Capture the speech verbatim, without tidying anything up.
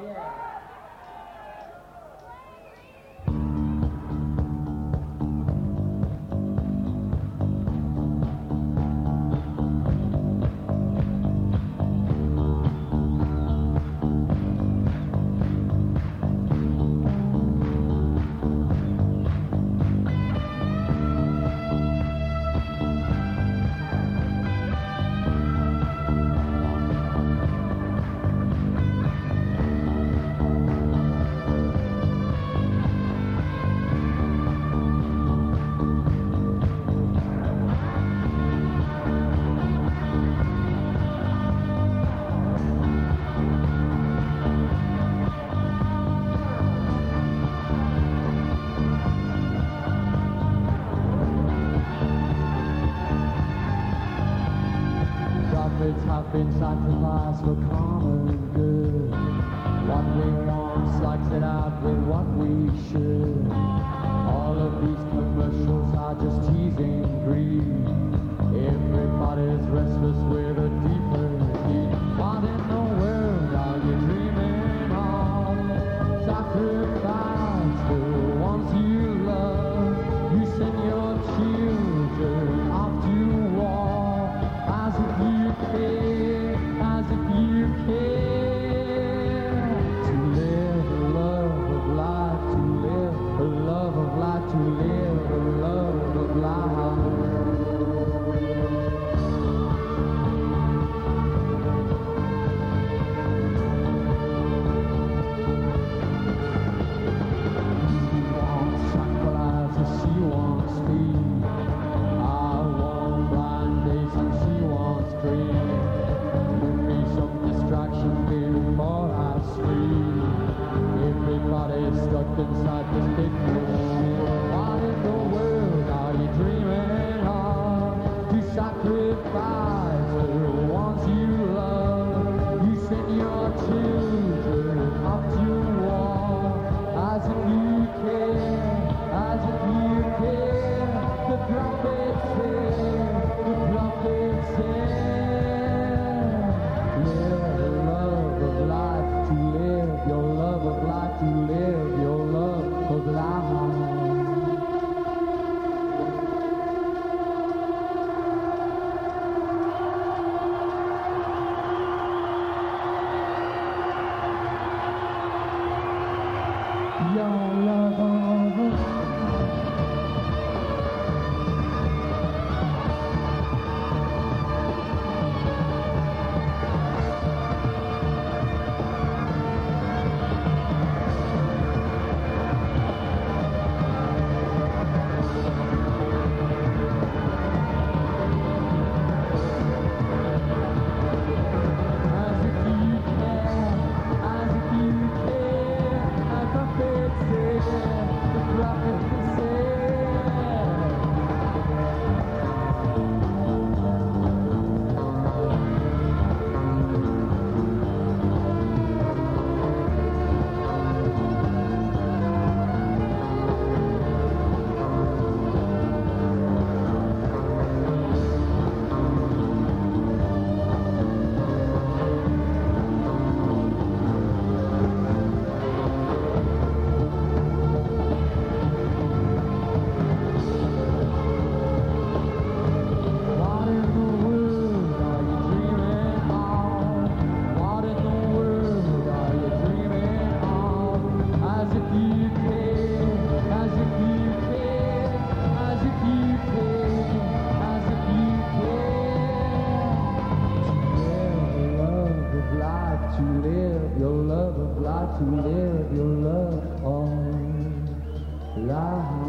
Have been sacrificed for common good. What we want sucks it out with what we should. All of these commercials are just teasing greed. Everybody's restless with a deeper need. What in the world are you dreaming of? Sacrifice the ones you love. You send your children off to war as if you care, as if you care. To live a love of life, to live a love of life, to live a love of life. Stuck inside this big machine. What in the world are you dreaming of? To sacrifice the ones you love. You send your children off to war as if you care, as if you care. The prophet said, the prophet said, live the love of life, to live your love of life, to live your love of life. Your love of life. To live your love of life, to live your love of life.